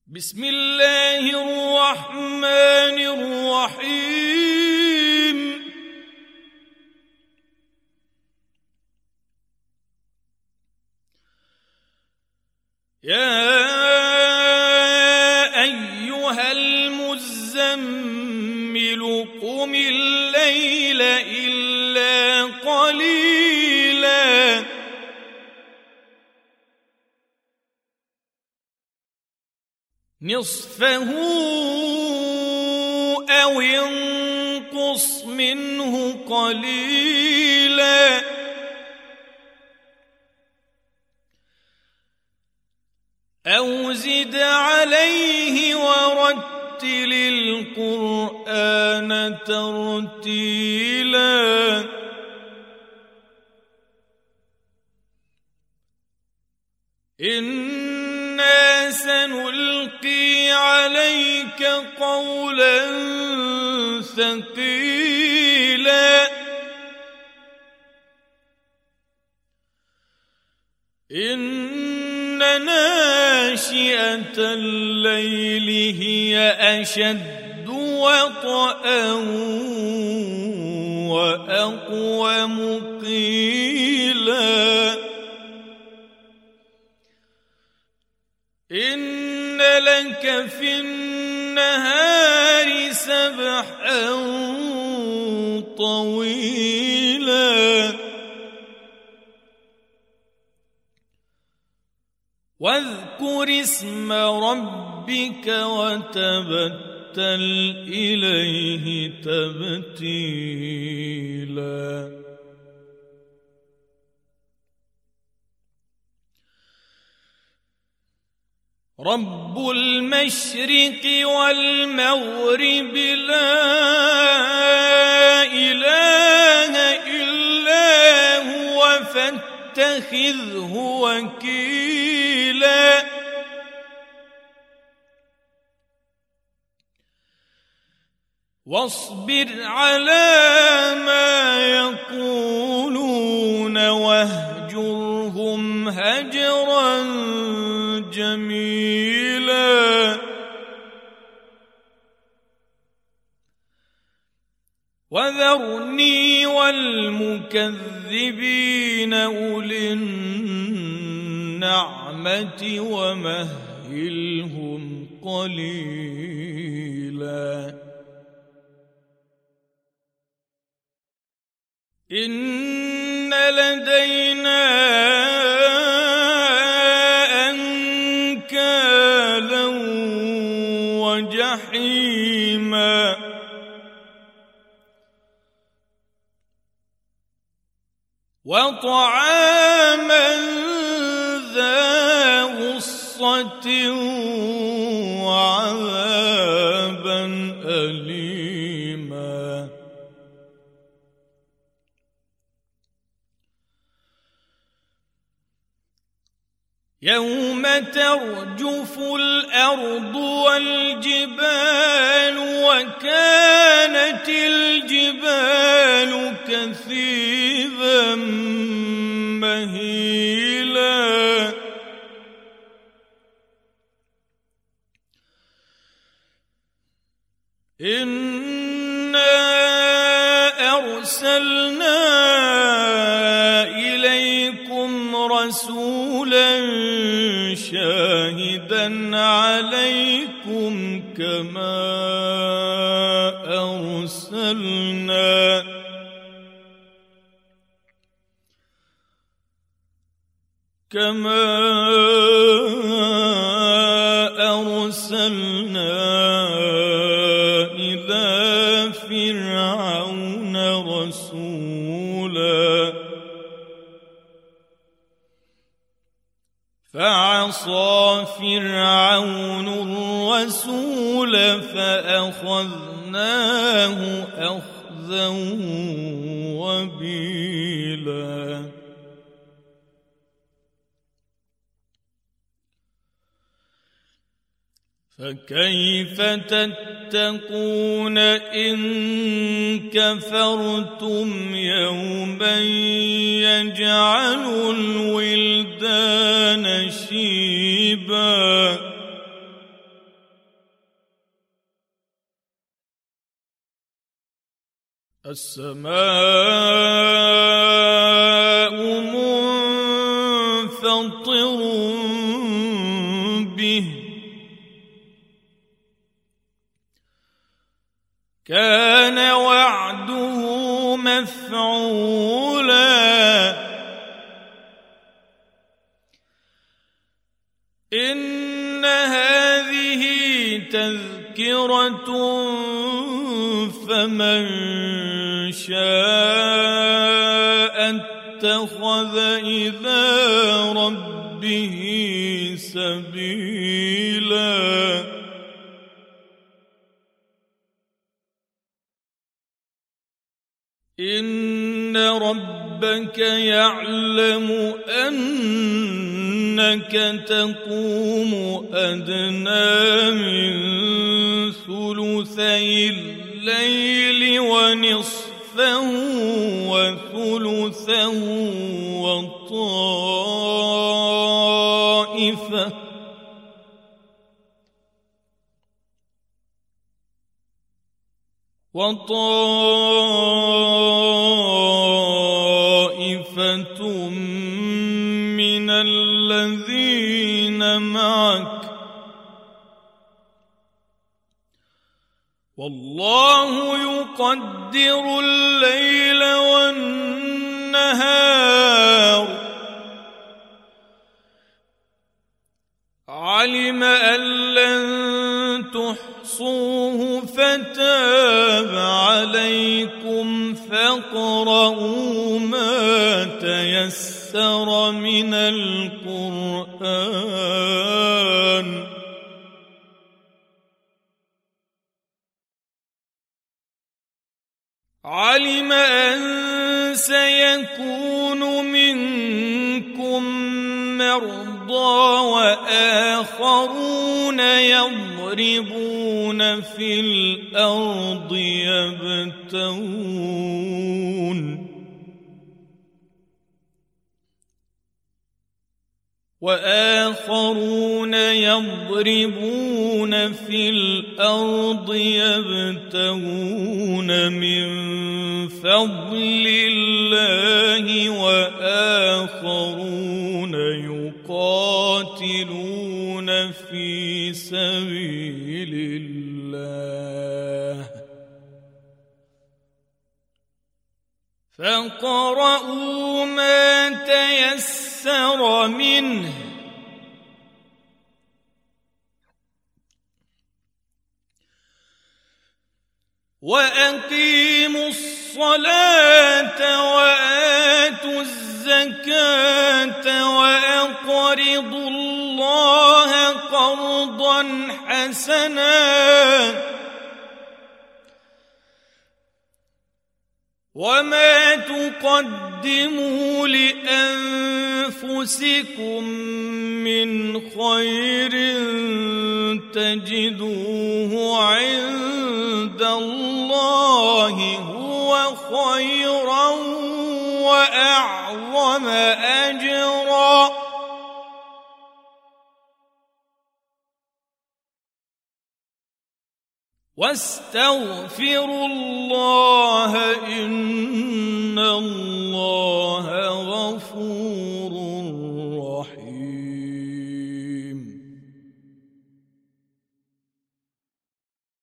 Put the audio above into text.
بسم الله الرحمن الرحيم. يا أيها المزمل قم الليل إلا قليلا نصفه أو انقص منه قليلا أو زد عليه ورتل القرآن ترتيلا إنا سنلقي عليك قولا ثقيلا إن ناشئة الليل هي أشد وطئا وأقوم قيلا إن لك في النهار سبحا طويلا واذكر اسم ربك وتبتل إليه تبتيلا رب المشرق والمغرب لا إله إلا هو فاتخذه وكيلا واصبر على ما يقولون واهجرهم هجرا جميلا وذرني والمكذبين أولي النعمة ومهلهم قليلا إن لدينا أنكالا وجحيما وطعاما ذا غصة وعذابا أليما يوم ترجف الأرض والجبال وكانت الجبال كثيبا مهيلا إنا أرسلنا إليكم رسولا شاهدا عليكم كما أرسلنا إلى فرعون رسولا فعصى فرعون الرسول فأخذناه أخذا وبيلا فكيف تتقون إن كفرتم يوما يجعل الولدان شيبا السماء منفطر به كان وعده مفعولا إن هذه تذكرة فمن شاء اتخذ إلى ربه سبيلا إن ربك يعلم أنك تقوم أدنى من ثلثي الليل ونصفه وثلثه وطائفة من الذين معك والله يقدر الليل والنهار علم أن لن تحصوه فتاب عليكم فاقرؤوا ما تيسر من القرآن علم أن سيكون منكم مرضى وآخرون يضربون في الأرض يبتغون من فضل الله وآخرون يقاتلون في سبيل الله فاقرؤوا ما تيسر منه وأقيموا الصلاة وآتوا الزكاة وأقرضوا الله قرضا حسنا وما تقدموا لأنفسكم من خير تجدوه عند الله هو خيرا وأعظم أجرا واستغفروا الله إن الله